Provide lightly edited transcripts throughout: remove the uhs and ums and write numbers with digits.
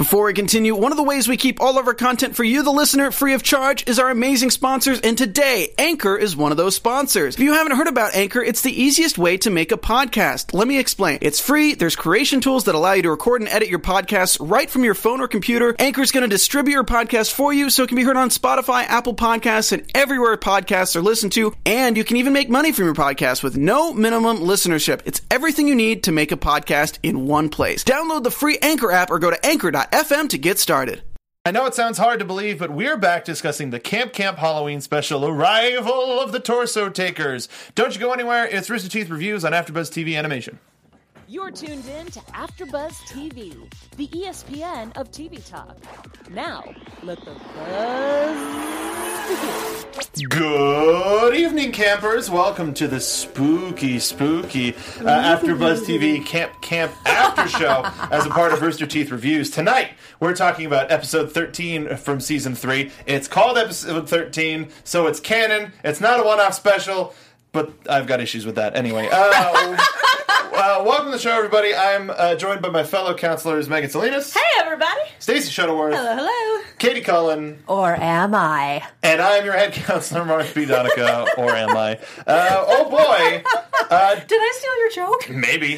Before we continue, one of the ways we keep all of our content for you, the listener, free of charge is our amazing sponsors, and today, Anchor is one of those sponsors. If you haven't heard about Anchor, it's the easiest way to make a podcast. Let me explain. It's free, there's creation tools that allow you to record and edit your podcasts right from your phone or computer. Anchor's going to distribute your podcast for you so it can be heard on Spotify, Apple Podcasts, and everywhere podcasts are listened to, and you can even make money from your podcast with no minimum listenership. It's everything you need to make a podcast in one place. Download the free Anchor app or go to anchor.fm to get started. I know it sounds hard to believe, but we're back discussing the Camp Halloween special, Arrival of the Torso Takers. Don't you go anywhere. It's Rooster Teeth Reviews on AfterBuzz TV Animation. You're tuned in to AfterBuzz TV, the ESPN of TV talk. Now, let the buzz begin. Good evening, campers. Welcome to the spooky AfterBuzz TV Camp After Show as a part of Rooster Teeth Reviews. Tonight, we're talking about episode 13 from season 3. It's called episode 13, so it's canon. It's not a one-off special, but I've got issues with that. Anyway, welcome to the show, everybody. I'm joined by my fellow counselors, Megan Salinas. Hey, everybody. Stacey Shuttleworth. Hello. Katie Cullen. Or am I? And I'm your head counselor, Mark B. Donica. Or am I? Oh, boy. Did I steal your joke? Maybe.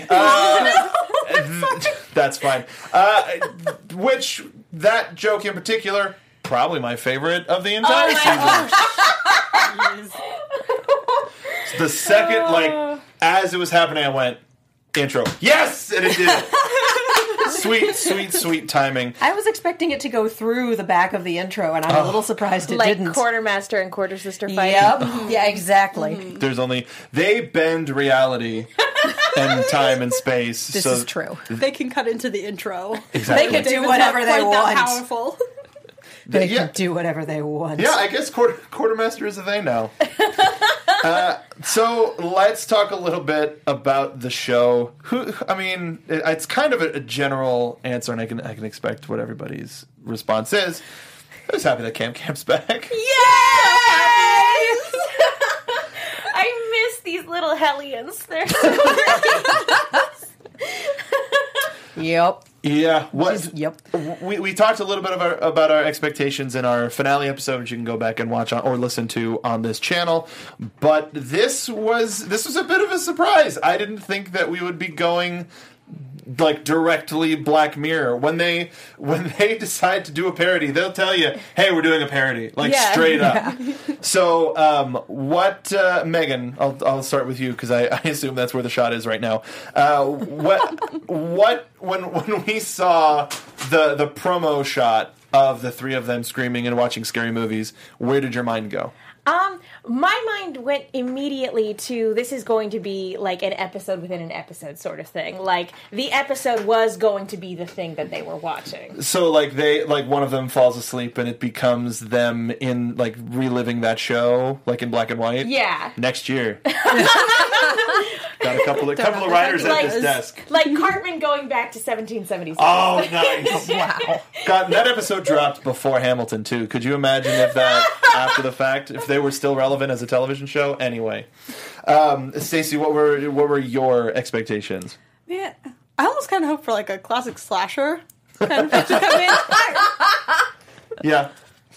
That's fine. Which, that joke in particular, probably my favorite of the entire season. The second, as it was happening, I went, intro. Yes! And it did it. Sweet timing. I was expecting it to go through the back of the intro, and I'm a little surprised it didn't. Like Quartermaster and Quarter Sister fighting. Yep. Yeah, exactly. There's only... They bend reality and time and space. This is true. They can cut into the intro. Exactly. They can do whatever they want. That powerful. They can do whatever they want. Yeah, I guess Quartermaster is a they now. So let's talk a little bit about the show. It's kind of a general answer, and I can expect what everybody's response is. I was happy that Camp's back. Yes! I miss these little hellions. They're so Yep. Yeah. Yep. We talked a little bit about our expectations in our finale episode, which you can go back and watch or listen to on this channel. But this was a bit of a surprise. I didn't think that we would be going directly Black Mirror. When they decide to do a parody, they'll tell you, "Hey, we're doing a parody," straight up. Yeah. So, Megan? I'll start with you because I assume that's where the shot is right now. When we saw the promo shot of the three of them screaming and watching scary movies, where did your mind go? My mind went immediately to this is going to be like an episode within an episode sort of thing. Like the episode was going to be the thing that they were watching. So one of them falls asleep and it becomes them in reliving that show in black and white. Yeah. Next year. Got a couple of writers at this desk. Like Cartman going back to 1776. Oh, nice. Wow. God, that episode dropped before Hamilton, too. Could you imagine if that, after the fact, if they were still relevant as a television show? Anyway. Stacey, what were your expectations? Yeah, I almost kind of hope for a classic slasher kind of to come in. Yeah.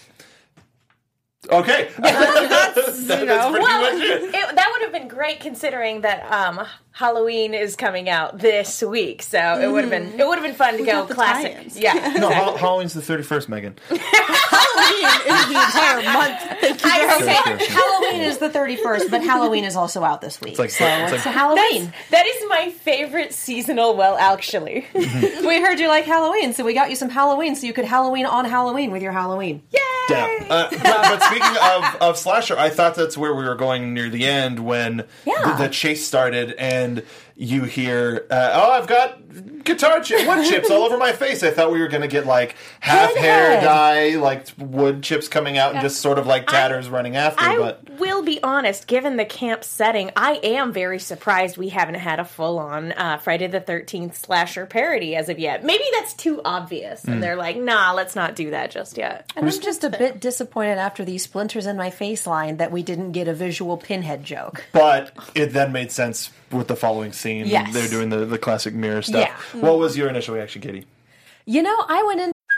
Okay. That's pretty much it. That would have been great considering that Halloween is coming out this week, so it would have been fun to go classic. Tie-ins. Yeah. No, Halloween's the 31st, Megan. Halloween is the entire month. Thank you. Halloween is the 31st, but Halloween is also out this week. It's Halloween. That is my favorite seasonal. Well, actually, we heard you like Halloween, so we got you some Halloween, so you could Halloween on Halloween with your Halloween. Yay! Yeah. But speaking of slasher, I thought that's where we were going near the end when the chase started and you hear, I've got guitar wood chips all over my face. I thought we were going to get half hair dye, wood chips coming out and just sort of tatters running after. I will be honest, given the camp setting, I am very surprised we haven't had a full-on Friday the 13th slasher parody as of yet. Maybe that's too obvious, and they're like, nah, let's not do that just yet. And I'm just a bit disappointed after these splinters in my face line that we didn't get a visual Pinhead joke. But it then made sense with the following scene. Yes. They're doing the classic mirror stuff. Yeah. What was your initial reaction, Katie? I went in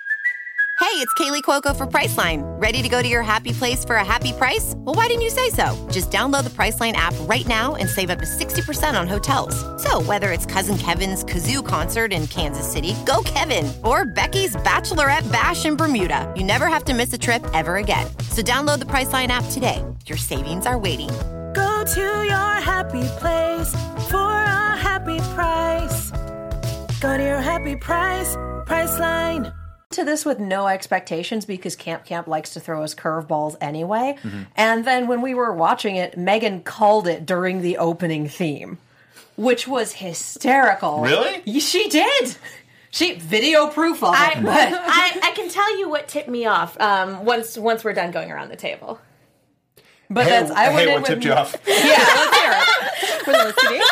Hey, it's Kaylee Cuoco for Priceline. Ready to go to your happy place for a happy price? Well, why didn't you say so? Just download the Priceline app right now and save up to 60% on hotels. So whether it's Cousin Kevin's Kazoo Concert in Kansas City, go Kevin, or Becky's Bachelorette Bash in Bermuda, you never have to miss a trip ever again. So download the Priceline app today. Your savings are waiting. Go to your happy place for a happy price. Go to your happy price, Priceline. To this with no expectations because Camp likes to throw us curveballs anyway. And then when we were watching it, Megan called it during the opening theme, which was hysterical. Really? She did. She video proof of it. I can tell you what tipped me off once we're done going around the table. But what tipped you off? Yeah, let's hear it. For the listening.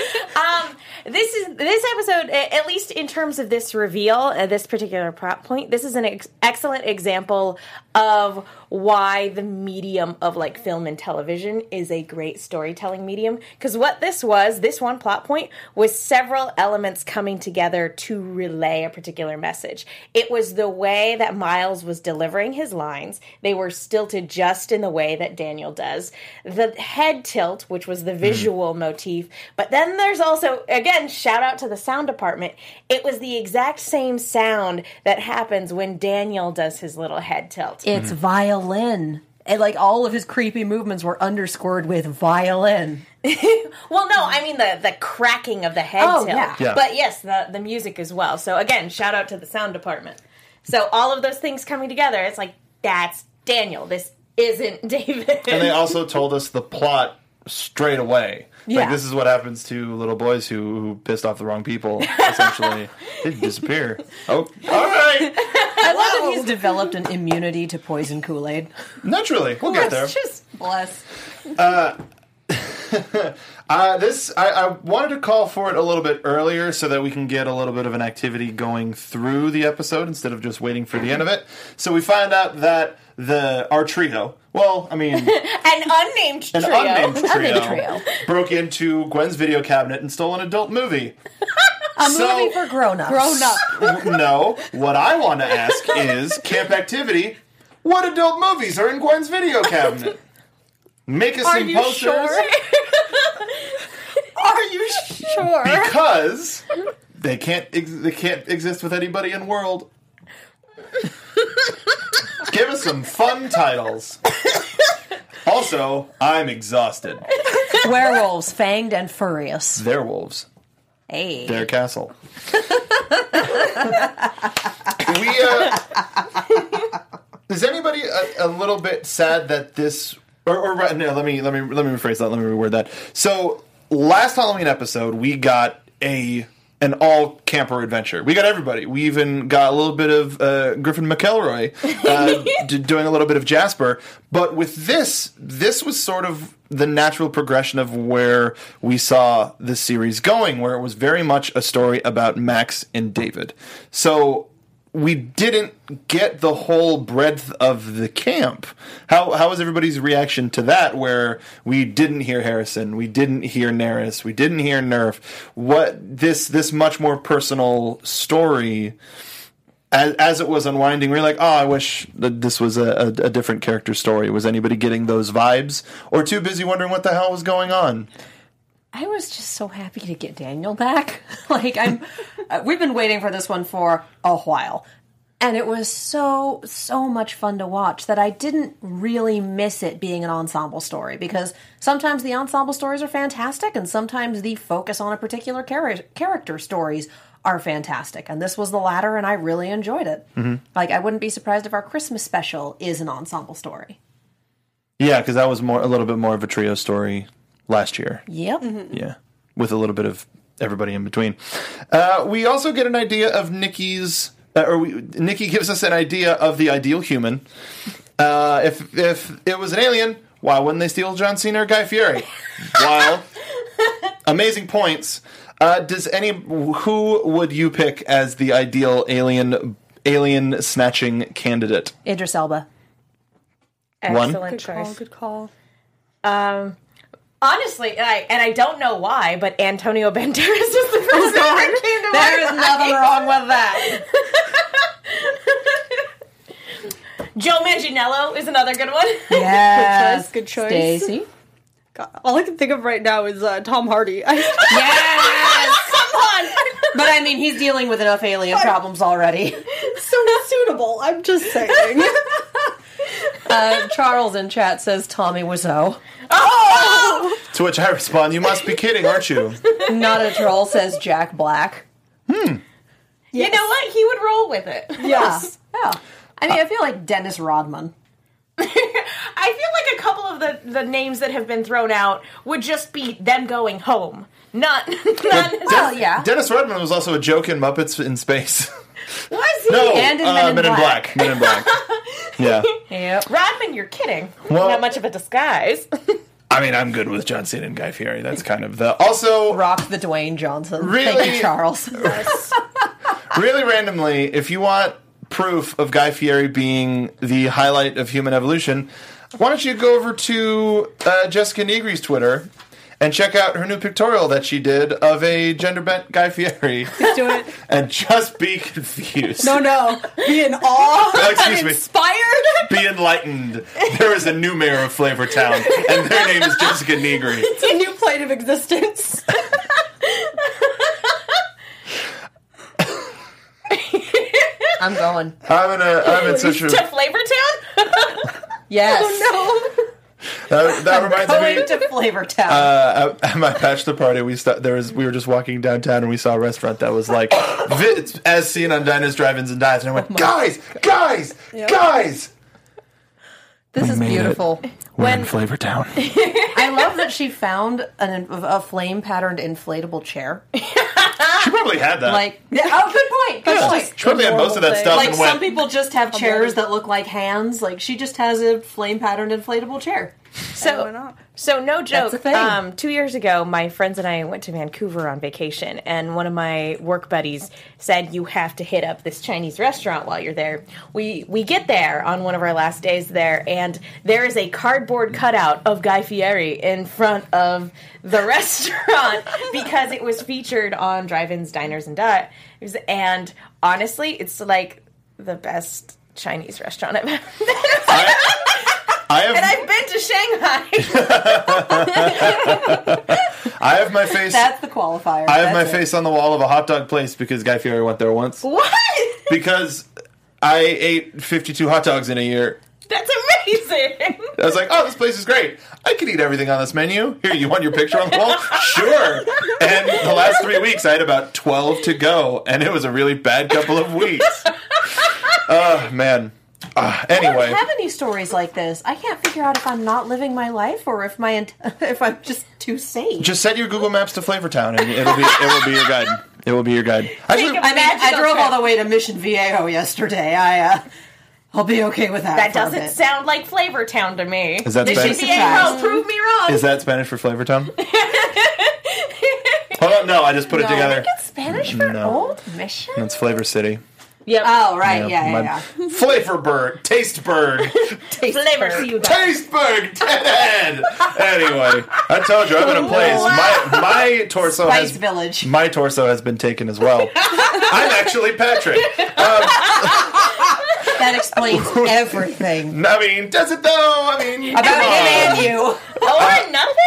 This episode, at least in terms of this reveal, this particular plot point, this is an excellent example of why the medium of like film and television is a great storytelling medium. Because what this one plot point was several elements coming together to relay a particular message. It was the way that Miles was delivering his lines. They were stilted just in the way that Daniel does. The head tilt, which was the visual motif. But then there's also, again, shout out to the sound department. It was the exact same sound that happens when Daniel does his little head tilt. It's violin. And like all of his creepy movements were underscored with violin. Well, no, I mean the cracking of the head tilt. Yeah. But yes, the music as well. So again, shout out to the sound department. So all of those things coming together, it's like, that's Daniel. This isn't David. And they also told us the plot straight away. Yeah. Like, this is what happens to little boys who pissed off the wrong people, essentially. They disappear. Oh, all right. I love that he's developed an immunity to poison Kool-Aid. Naturally. We'll get there. Just bless. I wanted to call for it a little bit earlier so that we can get a little bit of an activity going through the episode instead of just waiting for the end of it. So we find out that our trio, well, I mean... An unnamed trio broke into Gwen's video cabinet and stole an adult movie. Movie for grown-ups. No, what I want to ask is, Camp Activity, what adult movies are in Gwen's video cabinet? Make us some posters. Sure? Are you sure? Because they can't exist with anybody in the world. Give us some fun titles. Also, I'm exhausted. Werewolves, fanged and furious. They're wolves. Hey. Their castle. Is anybody a little bit sad that this... Or no, let me rephrase that. Let me reword that. So, last Halloween episode, we got an all camper adventure. We got everybody. We even got a little bit of Griffin McElroy doing a little bit of Jasper. But with this was sort of the natural progression of where we saw the series going, where it was very much a story about Max and David. So we didn't get the whole breadth of the camp. How was everybody's reaction to that, where we didn't hear Harrison, we didn't hear Neris, we didn't hear Nerf? What this much more personal story, as it was unwinding, we were like, oh, I wish that this was a different character story. Was anybody getting those vibes, or too busy wondering what the hell was going on? I was just so happy to get Daniel back. We've been waiting for this one for a while. And it was so much fun to watch that I didn't really miss it being an ensemble story, because sometimes the ensemble stories are fantastic and sometimes the focus on a particular character stories are fantastic. And this was the latter, and I really enjoyed it. Mm-hmm. I wouldn't be surprised if our Christmas special is an ensemble story. Yeah, because that was a little bit more of a trio story last year. Yep. Mm-hmm. Yeah, with a little bit of everybody in between. We also get an idea of Nikki's... Nikki gives us an idea of the ideal human. If it was an alien, why wouldn't they steal John Cena or Guy Fieri? While amazing points. Who would you pick as the ideal alien snatching candidate? Idris Elba. Excellent choice. Good call. Honestly, and I don't know why, but Antonio Banderas was the first one that came to mind. There is nothing wrong with that. Joe Manganiello is another good one. Yes. Good choice. Stacey. God, all I can think of right now is Tom Hardy. Yes. Come on. But I mean, he's dealing with enough alien problems already. So suitable. I'm just saying. Charles in chat says Tommy Wiseau. Oh! To which I respond, you must be kidding, aren't you? Not a troll says Jack Black. You know what? He would roll with it. Yes. Yeah. I mean, I feel like Dennis Rodman. I feel like a couple of the names that have been thrown out would just be them going home. Not Well, yeah. Dennis Rodman was also a joke in Muppets in Space. Was he? No, And in Men in Black. Men in Black. Yeah. Yep. Rodman, you're kidding. Well- Not much of a disguise. I mean, I'm good with John Cena and Guy Fieri. That's kind of the... Also, Rock the Dwayne Johnson. Really? Thank you, Charles. really randomly, if you want proof of Guy Fieri being the highlight of human evolution, why don't you go over to Jessica Negri's Twitter and check out her new pictorial that she did of a gender-bent Guy Fieri. Let's do it. And just be confused. No. Be in awe. Excuse me. Inspired. Be enlightened. There is a new mayor of Flavortown, and their name is Jessica Negri. It's a new plane of existence. I'm going. I'm in such To a... Flavortown? Yes. Oh no. That reminds Going me... to Flavortown. At my bachelor party, we were just walking downtown and we saw a restaurant that was like as seen on Diners, Drive-Ins, and Dives, and I went, guys, This is beautiful. we're in Flavortown. I love that she found a flame-patterned inflatable chair. She probably had that. Good point. Good point. She probably had most of that stuff Like and some went. people just have chairs that look like hands. Like she just has a flame-patterned inflatable chair. Why not? So no joke. That's a thing. 2 years ago, my friends and I went to Vancouver on vacation, and one of my work buddies said, "You have to hit up this Chinese restaurant while you're there." We get there on one of our last days there, and there is a cardboard cutout of Guy Fieri in front of the restaurant because it was featured on Drive-Ins, Diners, and Dives. And honestly, it's like the best Chinese restaurant I've ever been to. And I've been to Shanghai. I have my face. That's the qualifier. I have my face on the wall of a hot dog place because Guy Fieri went there once. What? Because I ate 52 hot dogs in a year. That's amazing. I was like, oh, this place is great. I could eat everything on this menu. Here, you want your picture on the wall? Sure. And the last 3 weeks, I had about 12 to go, and it was a really bad couple of weeks. Oh, man. I Anyway. don't have any stories like this. I can't figure out if I'm not living my life or if if I'm just too sane. Just set your Google Maps to Flavortown, and it will be your guide. It will be your guide. Actually, I drove all the way to Mission Viejo yesterday. I'll be okay with that. That for a doesn't bit. sound like Flavortown to me. Is that Mission Spanish? Viejo, prove me wrong. Is that Spanish for Flavortown? Oh, no, I just put it I together. think it's Spanish for No. Old Mission. That's Flavor City. Yep. Oh, right. Yeah. Flavorburg. Tasteburg. Flavor Ciudad. Tasteburg. Dead. Anyway, I told you, I'm in a place. My torso Spice has... Village. My torso has been taken as well. I'm actually Patrick. That explains everything. I mean, does it though? I mean, About come him on. and you. Or nothing?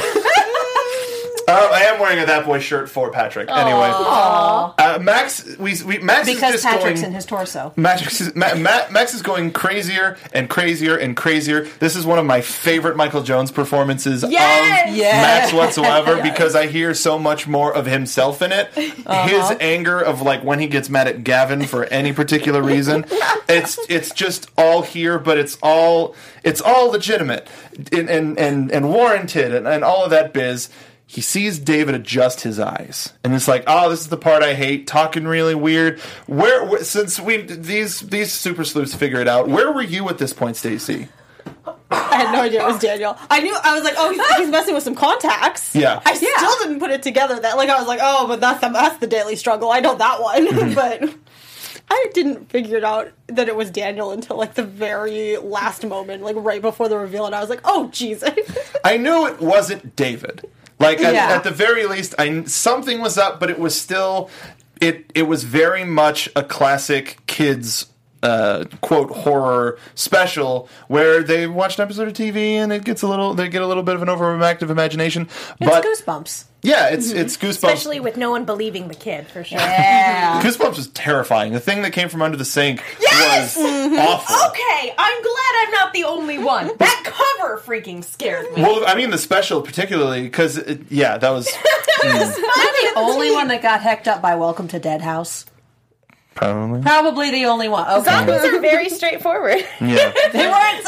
I am wearing a That Boy shirt for Patrick. Anyway, Max, Max Because is just Patrick's going, in his torso. Max is going crazier and crazier and crazier. This is one of my favorite Michael Jones performances of Max whatsoever because I hear so much more of himself in it. His anger of like when he gets mad at Gavin for any particular reason. It's just all here, but it's all legitimate and warranted and all of that biz. He sees David adjust his eyes, and it's like, oh, this is the part I hate. Talking really weird. Since these super sleuths figure it out, where were you at this point, Stacey? I had no idea it was Daniel. I was like, oh, he's messing with some contacts. Yeah. I still didn't put it together. That I was like, oh, but that's the Daily Struggle. I know that one, but I didn't figure it out that it was Daniel until like the very last moment, like right before the reveal, and I was like, oh, Jesus. I knew it wasn't David. Like at the very least, something was up, but it was still it was very much a classic kids quote horror special where they watch an episode of TV and they get a little bit of an overactive imagination. But Goosebumps. yeah, it's Goosebumps. Especially with no one believing the kid, for sure. Yeah. Goosebumps was terrifying. The thing that came from under the sink was awful. Okay, I'm glad I'm not the only one. That cover freaking scared me. Well, I mean the special particularly because that was Am I the only one that got hecked up by Welcome to Dead House? Probably the only one. Okay. Zombies are very straightforward. Yeah. They weren't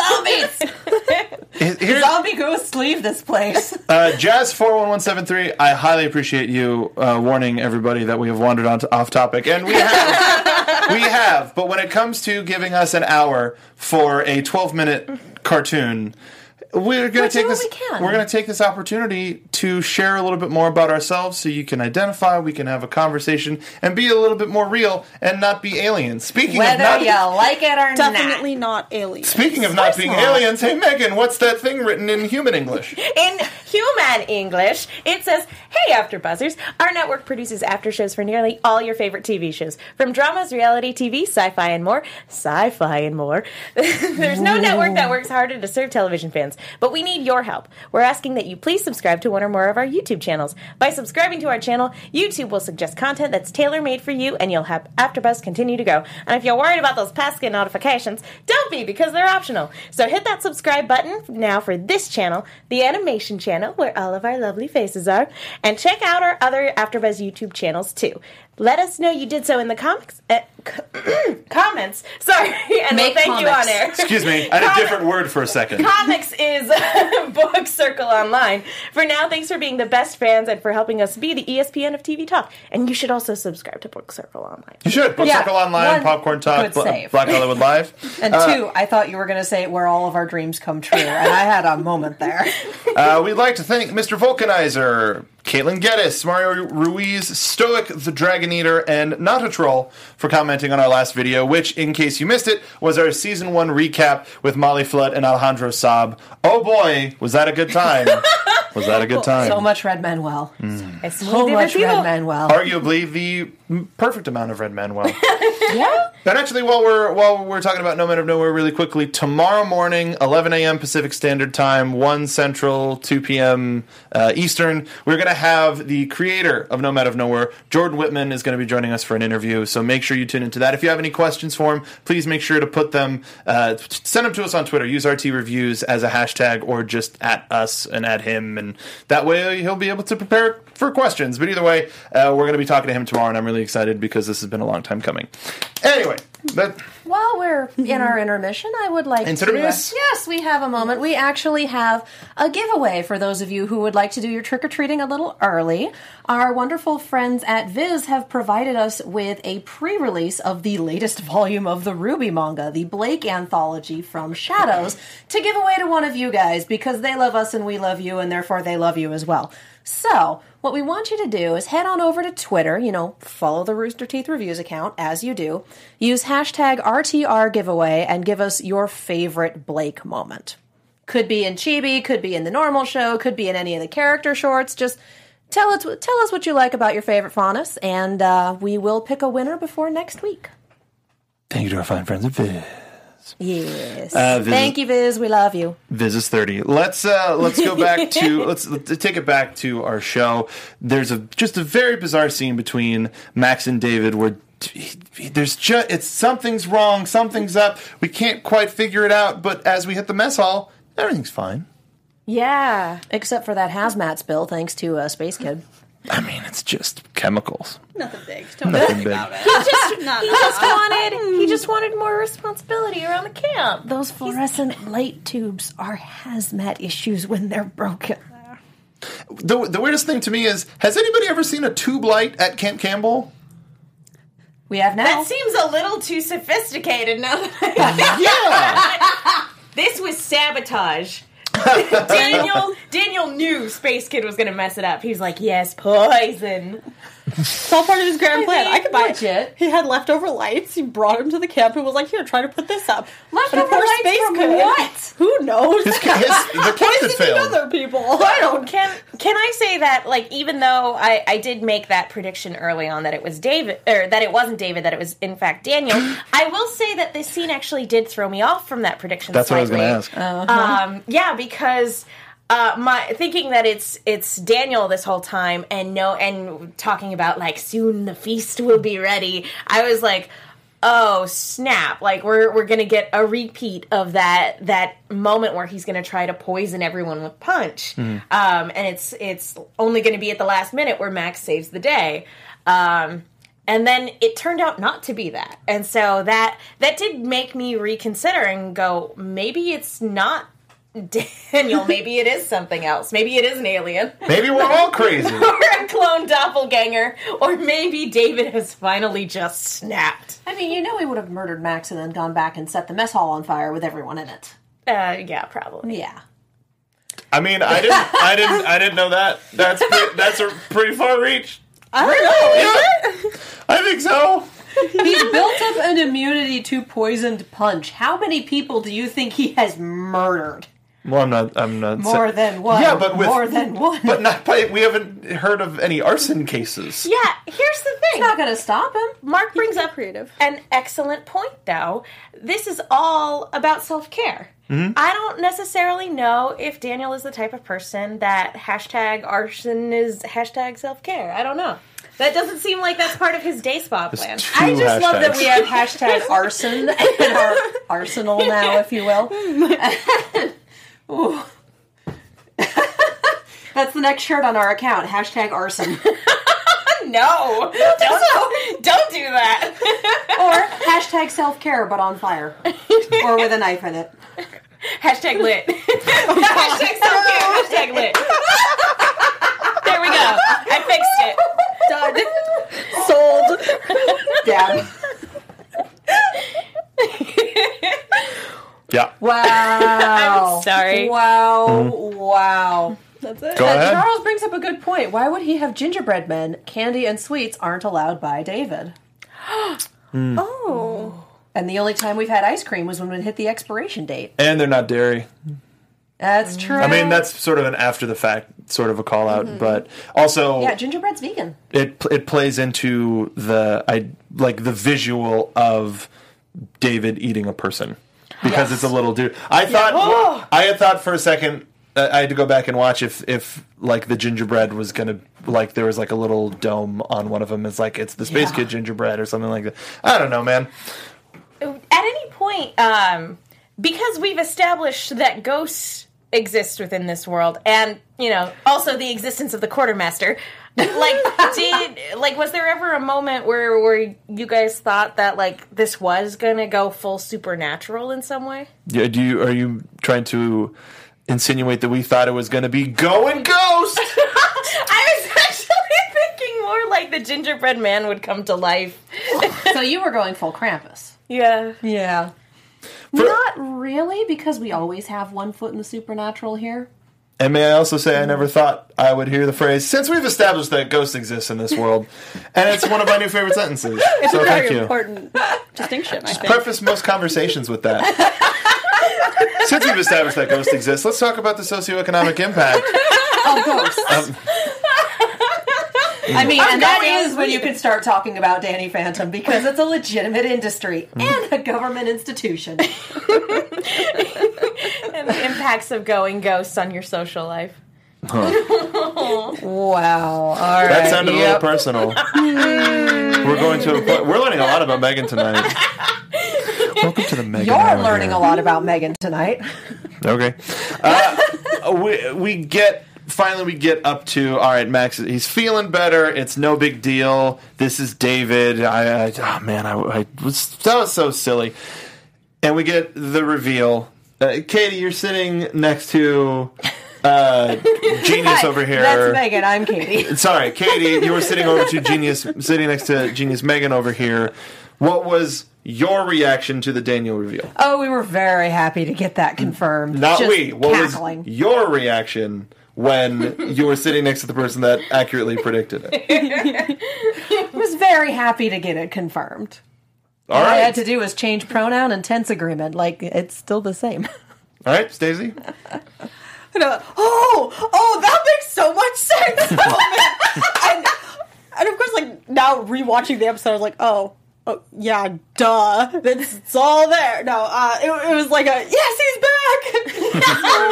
zombies. Zombie ghosts leave this place. Jazz41173, I highly appreciate you warning everybody that we have wandered off topic, and we have. But when it comes to giving us an hour for a 12-minute cartoon, we're going to take this. We're going to take this opportunity to share a little bit more about ourselves, so you can identify. We can have a conversation and be a little bit more real and not be aliens. Speaking Whether of not, you like it or Definitely not aliens. Speaking of not being aliens, hey Megan, what's that thing written in human English? In human English, it says, "Hey, AfterBuzzers! Our network produces after shows for nearly all your favorite TV shows, from dramas, reality TV, sci-fi, and more. There's no network that works harder to serve television fans, but we need your help. We're asking that you please subscribe to one or more of our YouTube channels. By subscribing to our channel, YouTube will suggest content that's tailor-made for you, and you'll have AfterBuzz continue to go. And if you're worried about those pesky notifications, don't be, because they're optional. So hit that subscribe button now for this channel, the animation channel, where all of our lovely faces are, and check out our other AfterBuzz YouTube channels too. Let us know you did so in the comments. Sorry, and we'll thank you on air. Excuse me, I had a different word for a second. Comics is Book Circle Online. For now, thanks for being the best fans and for helping us be the ESPN of TV Talk. And you should also subscribe to Book Circle Online. You should. Book Circle Online, Popcorn Talk, Black Hollywood Live. And two, I thought you were going to say where all of our dreams come true, and I had a moment there. We'd like to thank Mr. Vulcanizer, Caitlin Geddes, Mario Ruiz, Stoic the Dragon Eater, and Not a Troll for commenting on our last video, which, in case you missed it, was our Season 1 recap with Molly Flood and Alejandro Saab. Oh boy, was that a good time. Was that a good time. So much Red Manuel. So much Red Manuel. Arguably the perfect amount of Red Manuel. Yeah. And actually, while we're talking about No Men of Nowhere really quickly, tomorrow morning, 11 a.m. Pacific Standard Time, 1 Central, 2 p.m. Eastern, we're going to have the creator of No Men of Nowhere, Jordan Whitman, is going to be joining us for an interview. So make sure you tune into that. If you have any questions for him, please make sure to put them, send them to us on Twitter. Use RT Reviews as a hashtag, or just at us and at him, and that way he'll be able to prepare for questions. But either way, we're going to be talking to him tomorrow, and I'm really excited because this has been a long time coming. Anyway, while we're in our intermission, I would like to... yes, we have a moment. We actually have a giveaway for those of you who would like to do your trick-or-treating a little early. Our wonderful friends at Viz have provided us with a pre-release of the latest volume of the RWBY manga, the Blake anthology From Shadows, to give away to one of you guys, because they love us and we love you, and therefore they love you as well. So, what we want you to do is head on over to Twitter, follow the Rooster Teeth Reviews account, as you do, use hashtag RTR giveaway, and give us your favorite Blake moment. Could be in Chibi, could be in the normal show, could be in any of the character shorts. Just tell us what you like about your favorite Faunus, and we will pick a winner before next week. Thank you to our fine friends at Viz. Yes. Thank you, Viz. We love you. Viz is 30. Let's go back to let's take it back to our show. There's just a very bizarre scene between Max and David where something's wrong, something's up. We can't quite figure it out, but as we hit the mess hall, everything's fine. Yeah, except for that hazmat spill, thanks to Space Kid. I mean, it's just chemicals. Nothing big. Don't worry about it. He just wanted more responsibility around the camp. Those fluorescent light tubes are hazmat issues when they're broken. The weirdest thing to me is, has anybody ever seen a tube light at Camp Campbell? We have now. That seems a little too sophisticated now that This was sabotage. Daniel knew Space Kid was going to mess it up. He was like, yes, poison. It's all part of his grand plan. I could buy it. Legit. He had leftover lights. He brought him to the camp and was like, "Here, try to put this up." Leftover And poor lights Space from Kid, what? Who knows? the captain Poisoning failed. other people. I don't. Can I say that, like, even though I did make that prediction early on that it was David, or that it wasn't David, that it was in fact Daniel, I will say that this scene actually did throw me off from that prediction. That's what I was slightly. going to ask. Yeah, because my thinking that it's Daniel this whole time, and talking about like soon the feast will be ready. I was like, oh snap! Like we're gonna get a repeat of that moment where he's gonna try to poison everyone with punch, and it's only gonna be at the last minute where Max saves the day. And then it turned out not to be that. And so that did make me reconsider and go, maybe it's not Daniel. Maybe it is something else. Maybe it is an alien. Maybe we're all crazy. Or a clone doppelganger. Or maybe David has finally just snapped. I mean, he would have murdered Max and then gone back and set the mess hall on fire with everyone in it. Yeah, probably. Yeah. I mean, I didn't know that. That's a pretty far reach. I don't know. Is it? I think so. He's built up an immunity to poisoned punch. How many people do you think he has murdered? Well, I'm not. More than one. Yeah, but more than one. But not. We haven't heard of any arson cases. Yeah, here's the thing. It's not going to stop him. Mark brings up creative. An excellent point, though. This is all about self-care. I don't necessarily know if Daniel is the type of person that #arson is #self-care. I don't know. That doesn't seem like that's part of his day spa plan. I just love that we have #arson in our arsenal now, if you will. Ooh. That's the next shirt on our account, #arson. No, don't do that. Or #self-care but on fire. Or with a knife in it. #lit. #self-care, #lit. There we go. I fixed it. Done. Sold. Dab. Yeah. Wow. I'm sorry. Wow. That's it. Go ahead. Charles brings up a good point. Why would he have gingerbread men? Candy and sweets aren't allowed by David. Oh. And the only time we've had ice cream was when it hit the expiration date. And they're not dairy. That's true. I mean, that's sort of an after the fact sort of a call out, but also yeah, gingerbread's vegan. it plays into the visual of David eating a person because it's a little dude. I had thought for a second. I had to go back and watch if like the gingerbread was gonna like there was like a little dome on one of them. It's like it's the Space Kid gingerbread or something like that. I don't know, man. At any point, because we've established that ghosts exist within this world, and also the existence of the quartermaster. Was there ever a moment where you guys thought that like this was gonna go full supernatural in some way? Yeah, are you trying to insinuate that we thought it was going to be Going Ghost? I was actually thinking more like the gingerbread man would come to life. So you were going full Krampus. Yeah. Yeah. Not really, because we always have one foot in the supernatural here. And may I also say I never thought I would hear the phrase, since we've established that ghosts exist in this world, and it's one of my new favorite sentences. It's so a thank very you. important distinction, I think. Preface most conversations with that. Since we've established that ghosts exist, let's talk about the socioeconomic impact. Of ghosts. I mean, and that is when you can start talking about Danny Phantom, because it's a legitimate industry and a government institution. And the impacts of going ghosts on your social life. Wow. All right. That sounded a little personal. We're learning a lot about Megan tonight. Welcome to the Megan You're Hour learning here. a lot about Megan tonight. Okay. We get up to, all right, Max, he's feeling better. It's no big deal. This is David. That was so silly. And we get the reveal. Katie, you're sitting next to Genius over here. That's Megan. I'm Katie. Sorry, Katie, you were sitting next to Genius Megan over here. What was your reaction to the Daniel reveal? Oh, we were very happy to get that confirmed. Not Just we. What cackling. was your reaction when you were sitting next to the person that accurately predicted it. I was very happy to get it confirmed. All All I right. had to do was change pronoun and tense agreement. Like, it's still the same. All right, Stacey? Oh, that makes so much sense. and of course, like, now rewatching the episode, I was like, oh yeah, duh. It's all there. No, it was like a, yes, he's back. So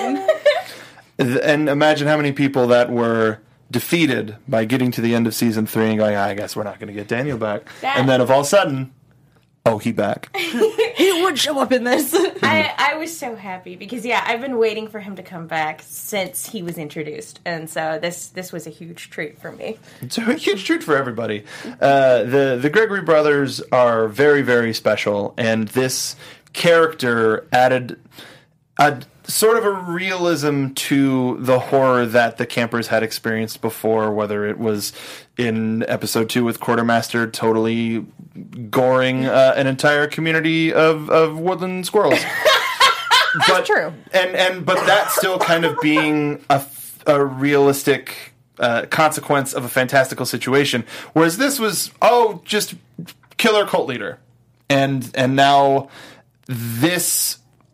exciting. And imagine how many people that were defeated by getting to the end of season 3 and going, I guess we're not going to get Daniel back. And then, of all of a sudden, he back. He would show up in this. I was so happy because I've been waiting for him to come back since he was introduced, and so this was a huge treat for me. It's a huge treat for everybody. The Gregory brothers are very, very special, and this character added a sort of a realism to the horror that the campers had experienced before, whether it was in episode 2 with Quartermaster totally goring an entire community of woodland squirrels. But, true. But that still kind of being a realistic consequence of a fantastical situation, whereas this was just killer cult leader, and now this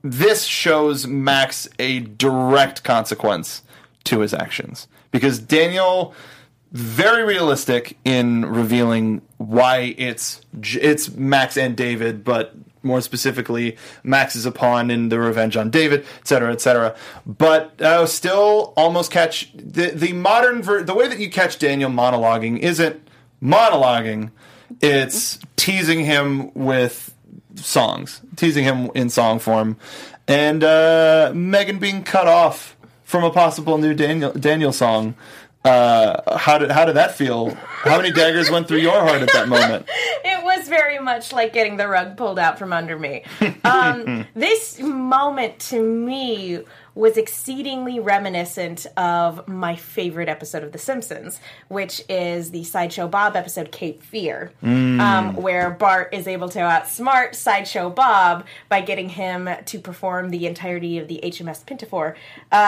shows Max a direct consequence to his actions, because Daniel, very realistic in revealing why it's Max and David, but more specifically, Max is a pawn in the revenge on David, etc., etc. But still almost catch the modern the way that you catch Daniel monologuing isn't monologuing; it's teasing him with songs, teasing him in song form, and Megan being cut off from a possible new Daniel song. How did that feel? How many daggers went through your heart at that moment? It was very much like getting the rug pulled out from under me. This moment to me was exceedingly reminiscent of my favorite episode of The Simpsons, which is the Sideshow Bob episode, Cape Fear, where Bart is able to outsmart Sideshow Bob by getting him to perform the entirety of the HMS Pinafore,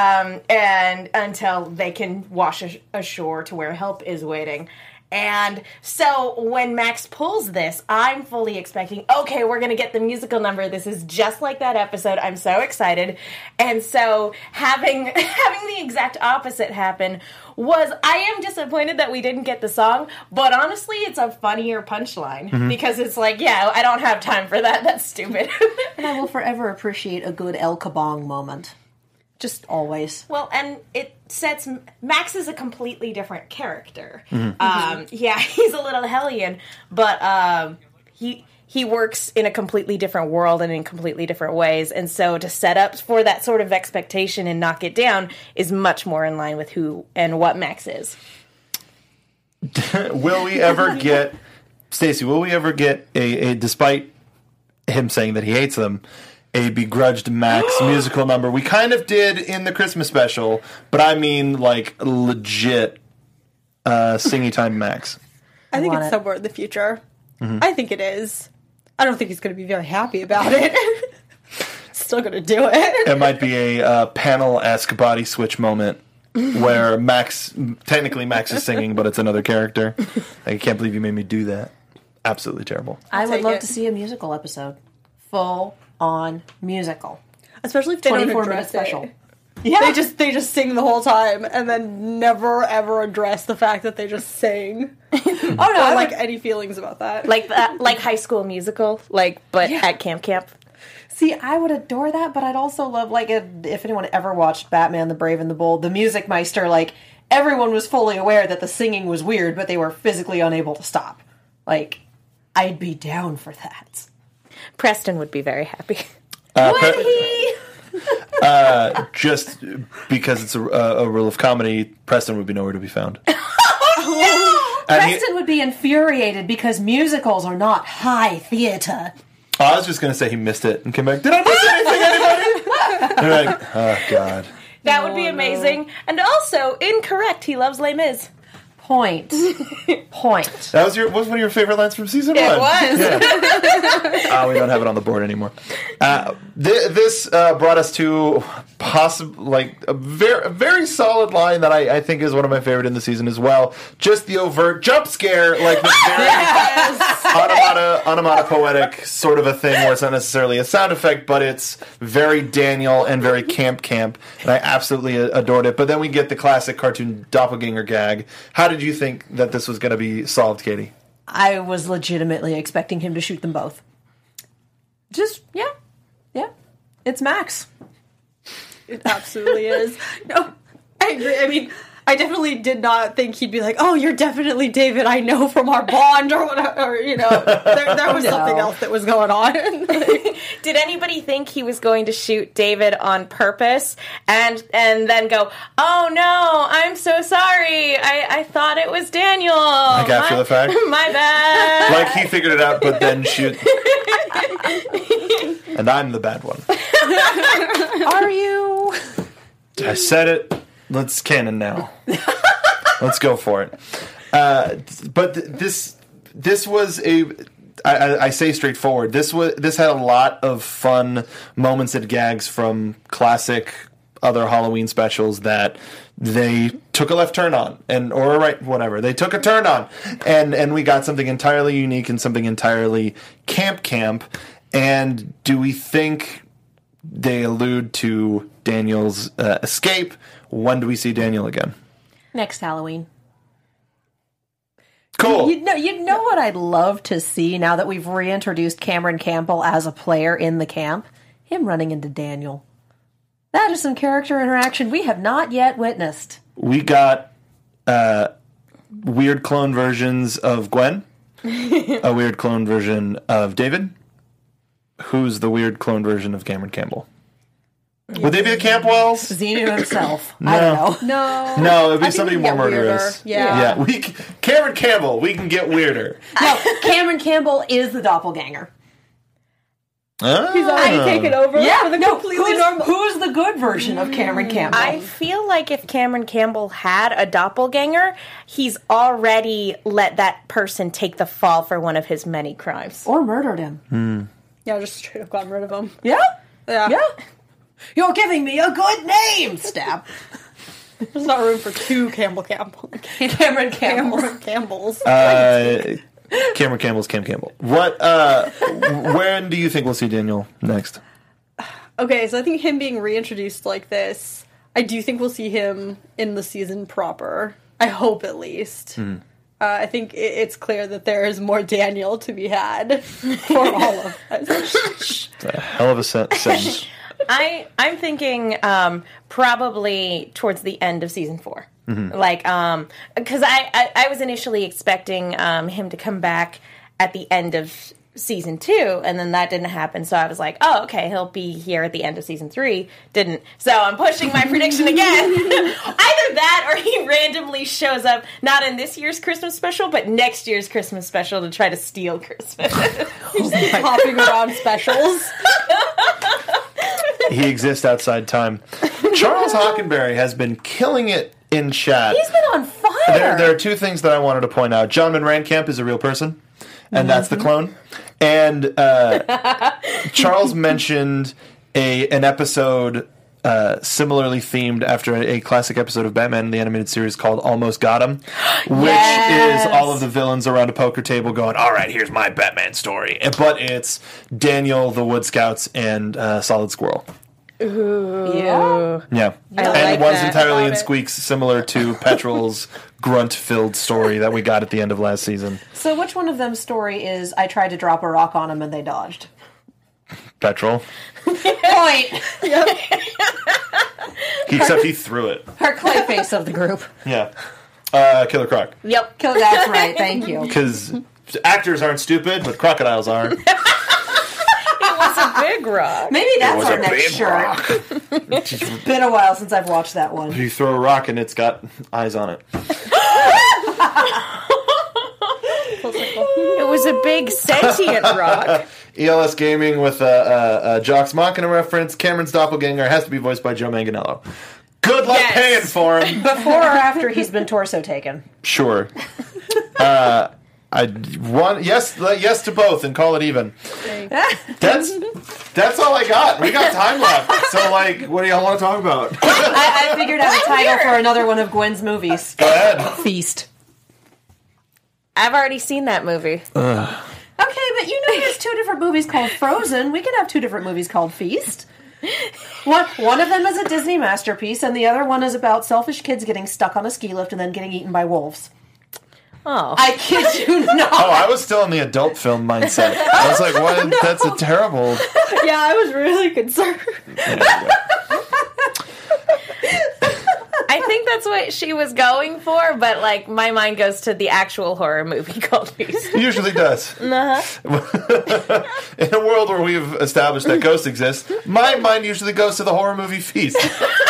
and until they can wash ashore to where help is waiting. And so when Max pulls this, I'm fully expecting, okay, we're going to get the musical number. This is just like that episode. I'm so excited. And so having the exact opposite happen was, I am disappointed that we didn't get the song, but honestly, it's a funnier punchline because it's like, I don't have time for that. That's stupid. And I will forever appreciate a good El Kabong moment. Just always. Well, and it sets Max is a completely different character. He's a little hellion, but he works in a completely different world and in completely different ways. And so to set up for that sort of expectation and knock it down is much more in line with who and what Max is. Will we ever get, Stacey, a despite him saying that he hates them, a begrudged Max musical number? We kind of did in the Christmas special, but I mean like legit singy time Max. I think it's somewhere in the future. I think it is. I don't think he's going to be very happy about it. Still going to do it. It might be a panel-esque body switch moment where technically Max is singing, but it's another character. I can't believe you made me do that. Absolutely terrible. I would love to see a musical episode. Full-on musical. Especially if they don't 24-minute address special. it. Yeah. They just sing the whole time and then never ever address the fact that they just sing. Oh no, or like any feelings about that. Like High School Musical, but at camp. See, I would adore that, but I'd also love, if anyone ever watched Batman the Brave and the Bold, the Music Meister, everyone was fully aware that the singing was weird, but they were physically unable to stop. I'd be down for that. Preston would be very happy. Would he? Just because it's a rule of comedy, Preston would be nowhere to be found. Oh, no! Preston would be infuriated because musicals are not high theater. I was just going to say he missed it and came back, did I miss anything, anybody? They're like, oh, God. That would be amazing. No. And also, incorrect, he loves Les Mis. Point. That was one of your favorite lines from season one. It was. Yeah. We don't have it on the board anymore. This brought us to a very solid line that I think is one of my favorite in the season as well. Just the overt jump scare, like the very onomatopoetic sort of a thing where it's not necessarily a sound effect, but it's very Daniel and very camp, and I absolutely adored it. But then we get the classic cartoon doppelganger gag. How did you think that this was going to be solved, Katie? I was legitimately expecting him to shoot them both. Yeah. It's Max. It absolutely is. No, I agree. I mean, I definitely did not think he'd be like, "Oh, you're definitely David I know from our bond," or whatever. Or, there was something else that was going on. Did anybody think he was going to shoot David on purpose and then go, "Oh no, I'm so sorry. I thought it was Daniel." Like after the fact? My bad. Like he figured it out, but then shoot. And I'm the bad one. Are you? I said it. Let's canon now. Let's go for it. But this was I say straightforward. This had a lot of fun moments and gags from classic other Halloween specials that they took a left turn on, or a right, whatever. They took a turn on, and we got something entirely unique and something entirely camp. And do we think they allude to Daniel's escape? When do we see Daniel again? Next Halloween. Cool. You know what I'd love to see now that we've reintroduced Cameron Campbell as a player in the camp? Him running into Daniel. That is some character interaction we have not yet witnessed. We got weird clone versions of Gwen, a weird clone version of David. Who's the weird clone version of Cameron Campbell? Would they be the Campwells? Xenu himself. I don't know. No, it'd be I think somebody we can more get weirder. murderous. Yeah. Cameron Campbell, we can get weirder. No, Cameron Campbell is the doppelganger. He's already taken over. Yeah, for the completely normal. Who's the good version of Cameron Campbell? I feel like if Cameron Campbell had a doppelganger, he's already let that person take the fall for one of his many crimes. Or murdered him. Yeah, just straight up gotten rid of him. Yeah? Yeah. You're giving me a good name, Stab. There's not room for two Cameron Campbells. Cameron Campbells. Cameron Campbell's Cam Campbell. What? When do you think we'll see Daniel next? Okay, so I think him being reintroduced like this, I do think we'll see him in the season proper. I hope, at least. I think it's clear that there is more Daniel to be had for all of us. A hell of a sentence. I'm thinking probably towards the end of season 4. Like, because I was initially expecting him to come back at the end of season 2, and then that didn't happen, so I was like, oh, okay, he'll be here at the end of season 3. Didn't. So I'm pushing my prediction again. Either that, or he randomly shows up, not in this year's Christmas special, but next year's Christmas special to try to steal Christmas. He's hopping around specials. He exists outside time. Charles Hockenberry has been killing it in chat. He's been on fire. There are two things that I wanted to point out. John Renkamp is a real person, and that's the clone. And Charles mentioned an episode similarly themed after a classic episode of Batman the Animated Series called Almost Got Him, which is all of the villains around a poker table going, all right, here's my Batman story. But it's Daniel, the Wood Scouts, and Solid Squirrel. Ooh. Yeah. I And like one's that entirely in about it. squeaks, similar to Petrol's grunt-filled story that we got at the end of last season. So which one of them's story is I tried to drop a rock on him and they dodged? Petrol. Point. Except he threw it. Her clay face of the group. Yeah. Killer Croc. Yep. That's right, thank you. Because actors aren't stupid, but crocodiles are. It's a big rock. Maybe that's was our a next big shirt. It's been a while since I've watched that one. You throw a rock and it's got eyes on it. It was a big sentient rock. ELS Gaming with a Jocks Machina reference. Cameron's doppelganger has to be voiced by Joe Manganiello. Good luck Yes. paying for him. Before or after he's been torso taken? Sure. Yes to both and call it even. That's all I got. We got time left. So, like, what do y'all want to talk about? I figured out a title for another one of Gwen's movies. Go ahead. Feast. I've already seen that movie. Okay, but you know there's two different movies called Frozen. We can have two different movies called Feast. One of them is a Disney masterpiece, and the other one is about selfish kids getting stuck on a ski lift and then getting eaten by wolves. Oh. I kid you not. Oh, I was still in the adult film mindset. I was like, what? No. That's a terrible... Yeah, I was really concerned. I think that's what she was going for, but like my mind goes to the actual horror movie called Feast. It usually does. Uh-huh. In a world where we've established that ghosts exist, my mind usually goes to the horror movie Feast.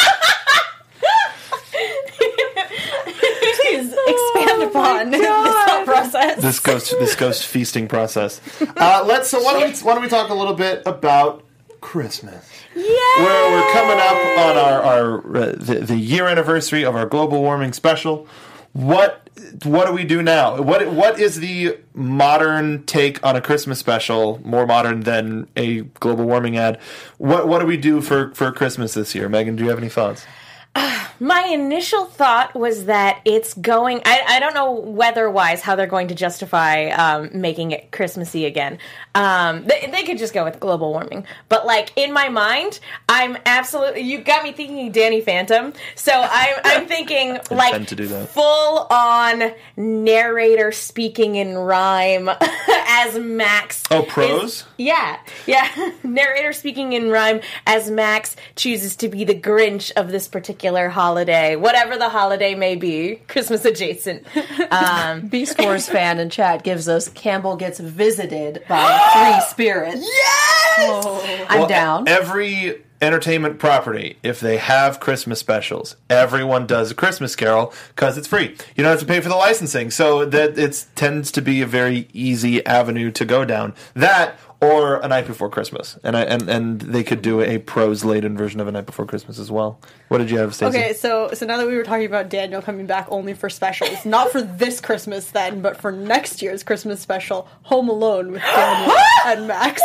Please expand upon this thought process. This ghost feasting process. Why don't we talk a little bit about Christmas? Yeah. We're coming up on our the year anniversary of our global warming special. What do we do now? What is the modern take on a Christmas special? More modern than a global warming ad. What do we do for Christmas this year? Megan, do you have any thoughts? My initial thought was that it's going... I don't know weather-wise how they're going to justify making it Christmassy again. They could just go with global warming. But, like, in my mind, I'm absolutely... You got me thinking Danny Phantom. So I'm thinking, like, tend to do that. full-on narrator speaking in rhyme as Max... Oh, prose? Yeah. Narrator speaking in rhyme as Max chooses to be the Grinch of this particular holiday, whatever the holiday may be, Christmas adjacent. Beast Wars fan in chat gives us Campbell gets visited by three spirits. Yes! I'm down. Every entertainment property, if they have Christmas specials, everyone does a Christmas Carol because it's free. You don't have to pay for the licensing, so that it tends to be a very easy avenue to go down. That or A Night Before Christmas, and they could do a prose-laden version of A Night Before Christmas as well. What did you have, Stacey? Okay, so now that we were talking about Daniel coming back only for specials, not for this Christmas then, but for next year's Christmas special, Home Alone with Daniel and Max.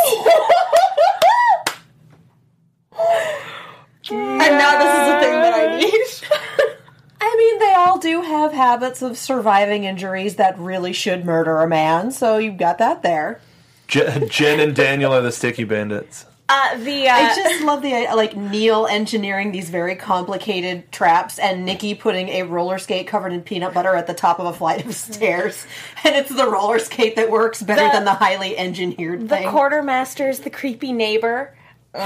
And now this is the thing that I need. I mean, they all do have habits of surviving injuries that really should murder a man, so you've got that there. Jen and Daniel are the sticky bandits. I just love the Neil engineering these very complicated traps and Nikki putting a roller skate covered in peanut butter at the top of a flight of stairs, and it's the roller skate that works better than the highly engineered thing. The quartermaster's the creepy neighbor.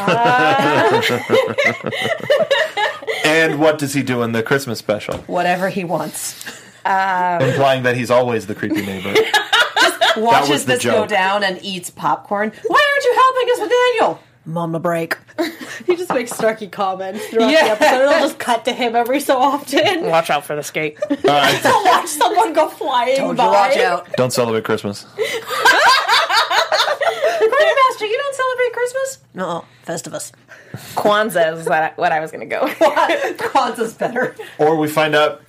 And what does he do in the Christmas special? Whatever he wants. Implying that he's always the creepy neighbor. Watches this go down and eats popcorn. Why aren't you helping us with Daniel? I'm on the break. He just makes snarky comments throughout the episode. It'll just cut to him every so often. Watch out for the skate. To watch someone go flying Told by. you, watch out. Don't celebrate Christmas. Quartermaster, you don't celebrate Christmas? No, Festivus. Kwanzaa is what I was going to go with. Kwanzaa's better. Or we find out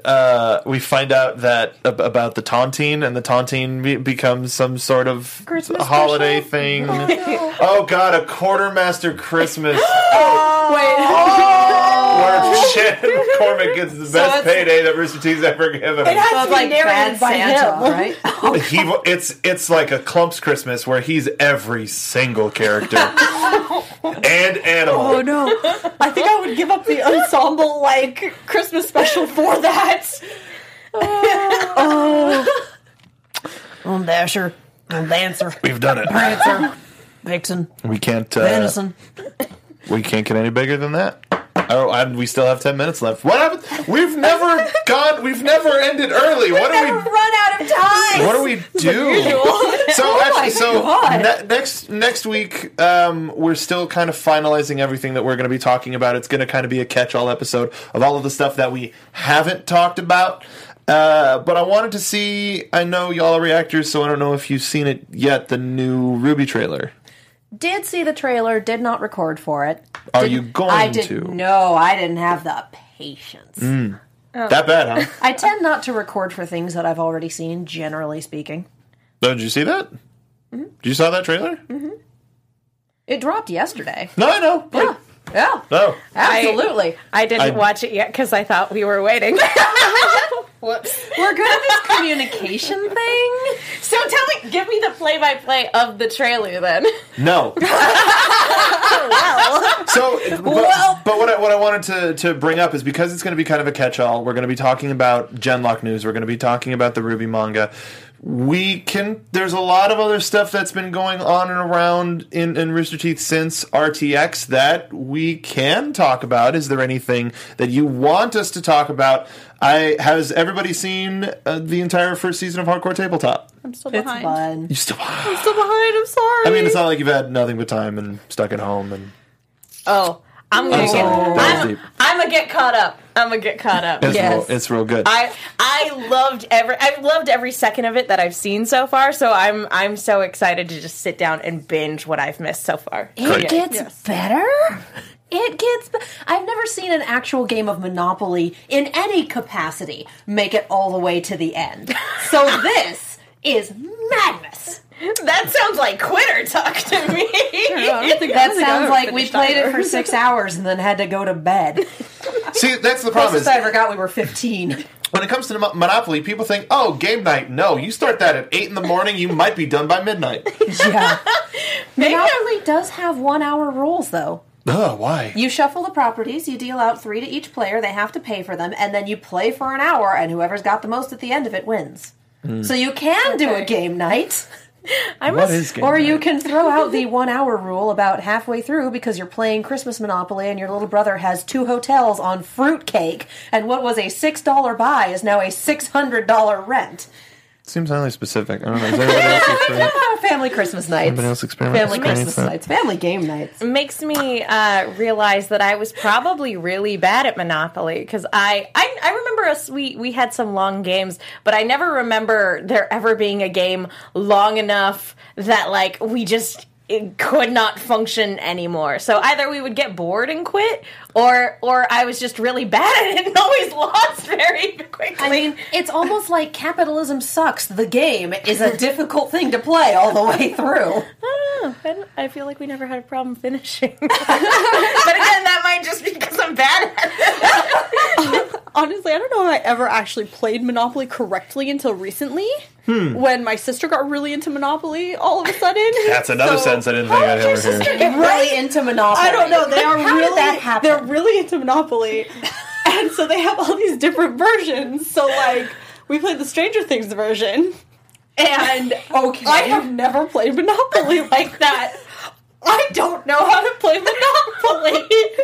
that about the Tontine, and the Tontine becomes some sort of Christmas holiday special? thing. Oh God, a Quartermaster Christmas. Where Jen McCormick gets the best payday that Rooster Teeth's ever given him. It has to be like narrated Bad by Santa, him. right? It's like a Clumps Christmas where he's every single character and animal. Oh no! I think I would give up the ensemble Christmas special for that. I'm Dasher. I'm Dancer. We've done it. Prancer. Vixen. We can't. Venison. We can't get any bigger than that. Oh, and we still have 10 minutes left. What happened? We've never ended early. What do we run out of time? What do we do? So next week, we're still kind of finalizing everything that we're going to be talking about. It's going to kind of be a catch-all episode of all of the stuff that we haven't talked about. But I wanted to see, I know y'all are reactors, so I don't know if you've seen it yet, the new RWBY trailer. Did see the trailer, did not record for it. Are you going I did, to? No, I didn't have the patience. That bad, huh? I tend not to record for things that I've already seen, generally speaking. Oh, did you see that? You saw that trailer? It dropped yesterday. No, I know. Yeah. Yeah. No. Absolutely. I didn't watch it yet because I thought we were waiting. Whoops. We're good at this communication thing. So give me the play-by-play of the trailer then. No. So, but what I wanted to bring up is because it's going to be kind of a catch-all. We're going to be talking about Genlock news. We're going to be talking about the RWBY manga. There's a lot of other stuff that's been going on and around in Rooster Teeth since RTX that we can talk about. Is there anything that you want us to talk about? Has everybody seen the entire first season of Hardcore Tabletop? I'm still It's behind. fun. You're still behind. I'm still behind. I'm sorry. I mean, it's not like you've had nothing but time and stuck at home and. Oh, I'm gonna get caught up. It's real good. I've loved every second of it that I've seen so far. So I'm so excited to just sit down and binge what I've missed so far. It gets better. I've never seen an actual game of Monopoly in any capacity make it all the way to the end. So this is madness. That sounds like quitter talk to me. That sounds like we played it for 6 hours and then had to go to bed. See, that's the problem. Closest I ever got, we were 15. When it comes to Monopoly, people think, oh, game night. No, you start that at 8 in the morning, you might be done by midnight. Yeah. Monopoly does have 1 hour rules, though. Ugh, why? You shuffle the properties, you deal out 3 to each player, they have to pay for them, and then you play for an hour, and whoever's got the most at the end of it wins. So you can do a game night. What is game night? You can throw out the 1 hour rule about halfway through because you're playing Christmas Monopoly and your little brother has 2 hotels on fruitcake, and what was a $6 buy is now a $600 rent. Seems highly specific. I don't know. Is anybody else experienced? Family Christmas nights. Anybody else experiment? Family Christmas nights. Family game nights. It makes me realize that I was probably really bad at Monopoly because I remember we had some long games, but I never remember there ever being a game long enough that like we just could not function anymore. So either we would get bored and quit, or I was just really bad at it and always lost very quickly. I mean, it's almost like capitalism sucks. The game is a difficult thing to play all the way through. I don't know. I feel like we never had a problem finishing. But again, that might just be because I'm bad at it. Honestly, I don't know if I ever actually played Monopoly correctly until recently. When my sister got really into Monopoly all of a sudden. That's another sentence I didn't think I'd ever hear. Get really into Monopoly. I don't know. They are How did that happen? They're really into Monopoly. And so they have all these different versions. So, like, we played the Stranger Things version. And I have never played Monopoly like that. I don't know how to play Monopoly.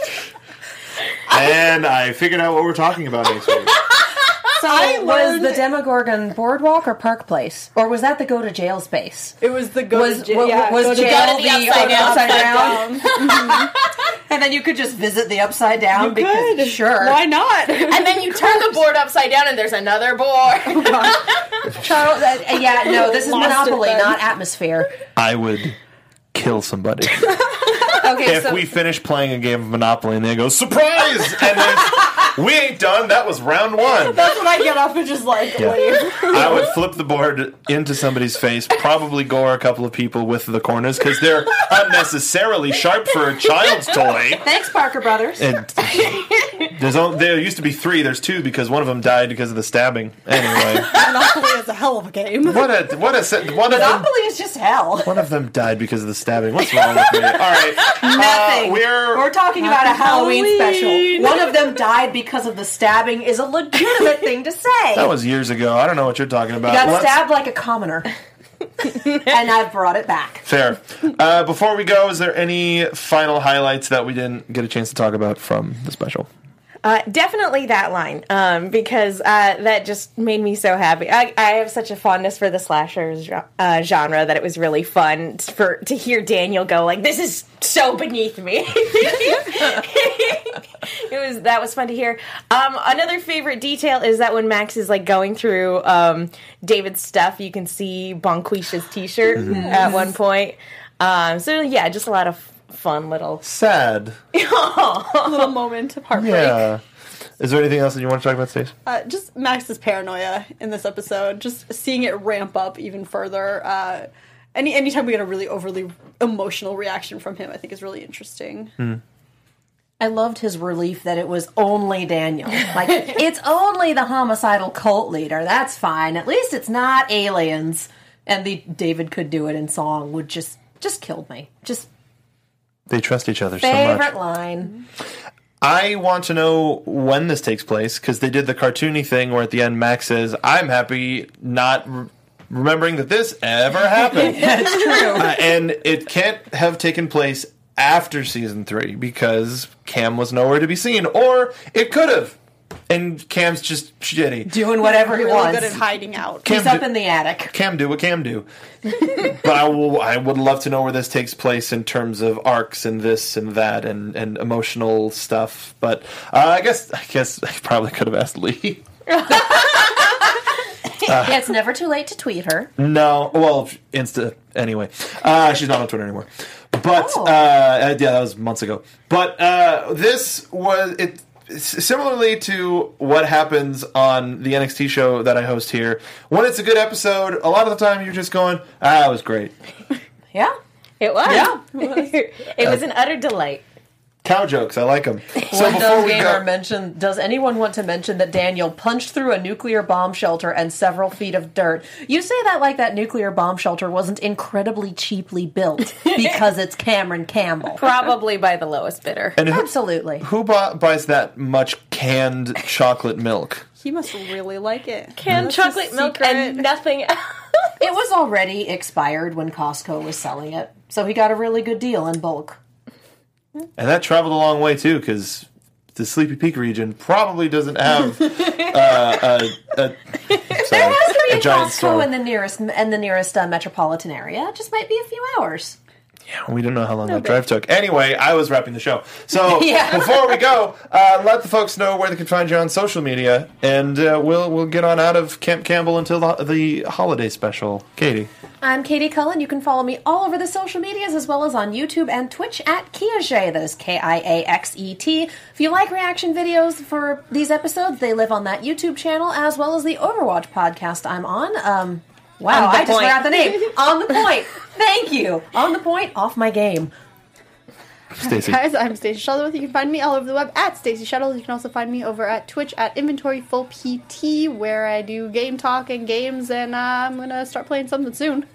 And I figured out what we're talking about next week. So was the Demogorgon Boardwalk or Park Place? Or was that the go to jail space? It was the Was jail the upside down? And then you could just visit the upside down because sure. Why not? And then you turn the board upside down and there's another board. Charles, this is Monopoly, not Atmosphere. I would kill somebody. Okay, if we finish playing a game of Monopoly and they go, surprise! And then we ain't done, that was round 1. That's when I get up and just like leave. I would flip the board into somebody's face, probably gore a couple of people with the corners, because they're unnecessarily sharp for a child's toy. Thanks, Parker Brothers. And there used to be 3, there's 2 because one of them died because of the stabbing. Anyway. Monopoly is a hell of a game. Monopoly is just hell. One of them died because of the stabbing. What's wrong with me? All right. Nothing. We're talking about a Halloween special. One of them died because of the stabbing is a legitimate thing to say. That was years ago. I don't know what you're talking about. You got stabbed like a commoner. And I've brought it back. Fair. Before we go, is there any final highlights that we didn't get a chance to talk about from the special? Definitely that line, because that just made me so happy. I have such a fondness for the slasher genre that it was really fun to hear Daniel go like, "This is so beneath me." That was fun to hear. Another favorite detail is that when Max is like going through David's stuff, you can see Bonquisha's T-shirt at one point. So yeah, just a lot of fun little sad little moment of heartbreak. Yeah. Is there anything else that you want to talk about, Stacey? Just Max's paranoia in this episode, just seeing it ramp up even further. Anytime we get a really overly emotional reaction from him, I think is really interesting. I loved his relief that it was only Daniel. Like, it's only the homicidal cult leader. That's fine. At least it's not aliens. And the David could do it in song would just killed me. Just They trust each other so much. favorite line. I want to know when this takes place, because they did the cartoony thing where at the end Max says, I'm happy not remembering that this ever happened. That's true. And it can't have taken place after season 3 because Cam was nowhere to be seen. Or it could have. And Cam's just shitty. Doing whatever he Really wants. good at hiding out. He's up in the attic. Cam do what Cam do. But I would love to know where this takes place in terms of arcs and this and that and emotional stuff. But I guess I probably could have asked Lee. Yeah, it's never too late to tweet her. No, well, anyway. She's not on Twitter anymore. But yeah, that was months ago. But this was similarly to what happens on the NXT show that I host here. When it's a good episode, a lot of the time you're just going, it was great. Yeah. It was. Yeah. It was an utter delight. Cow jokes, I like them. So Does anyone want to mention that Daniel punched through a nuclear bomb shelter and several feet of dirt? You say that like that nuclear bomb shelter wasn't incredibly cheaply built because it's Cameron Campbell. Probably by the lowest bidder. And Absolutely. Who buys that much canned chocolate milk? He must really like it. Canned That's chocolate his milk secret. and nothing else. It was already expired when Costco was selling it, so he got a really good deal in bulk. And that traveled a long way, too, because the Sleepy Peak region probably doesn't have There has to be a giant Costco store. in the nearest metropolitan area. It just might be a few hours. Yeah, we didn't know how long that drive took. Anyway, I was wrapping the show. So Yeah. before we go, let the folks know where they can find you on social media, and we'll get on out of Camp Campbell until the holiday special. Katie. I'm Katie Cullen. You can follow me all over the social medias as well as on YouTube and Twitch at Kiaxet. That is Kiaxet. If you like reaction videos for these episodes, they live on that YouTube channel as well as the Overwatch podcast I'm on. Wow, I just forgot the name. On the Point. Thank you. On the Point, off my game. Stacey. Guys, I'm Stacey Shuttleworth. You can find me all over the web at Stacey Shuttles. You can also find me over at Twitch at Inventory Full PT, where I do game talk and games, and I'm gonna start playing something soon.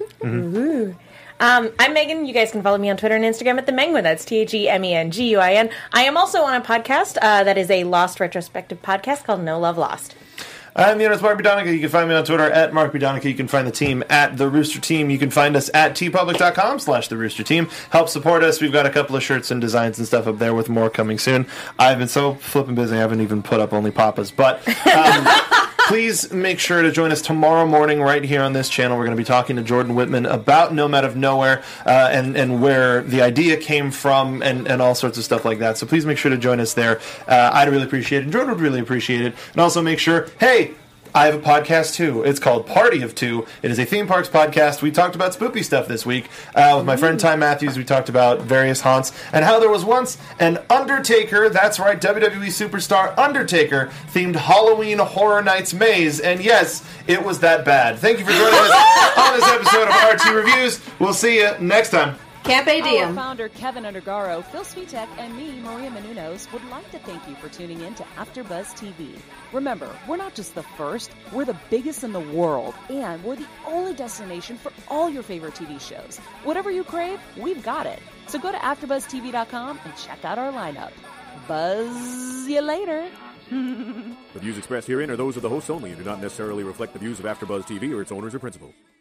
I'm Megan. You guys can follow me on Twitter and Instagram at the Menguin. That's TheMenguin. I am also on a podcast that is a Lost retrospective podcast called No Love Lost. I'm the owner's Mark B. Donica. You can find me on Twitter at Mark B. Donica. You can find the team at The Rooster Team. You can find us at tpublic.com/The Rooster Team. Help support us. We've got a couple of shirts and designs and stuff up there with more coming soon. I've been so flipping busy, I haven't even put up Only Papas. But please make sure to join us tomorrow morning right here on this channel. We're going to be talking to Jordan Whitman about Gnome Out of Nowhere and where the idea came from and all sorts of stuff like that. So please make sure to join us there. I'd really appreciate it, and Jordan would really appreciate it. And also make sure, hey, I have a podcast too. It's called Party of Two. It is a theme parks podcast. We talked about spoopy stuff this week. With my friend Ty Matthews, we talked about various haunts and how there was once an Undertaker, that's right, WWE superstar Undertaker, themed Halloween Horror Nights maze. And yes, it was that bad. Thank you for joining us on this episode of RT Reviews. We'll see you next time. Camp Our Diem. founder Kevin Undergaro, Phil Svitek, and me, Maria Menounos, would like to thank you for tuning in to AfterBuzz TV. Remember, we're not just the first, we're the biggest in the world, and we're the only destination for all your favorite TV shows. Whatever you crave, we've got it. So go to AfterBuzzTV.com and check out our lineup. Buzz you later. The views expressed herein are those of the hosts only and do not necessarily reflect the views of AfterBuzz TV or its owners or principals.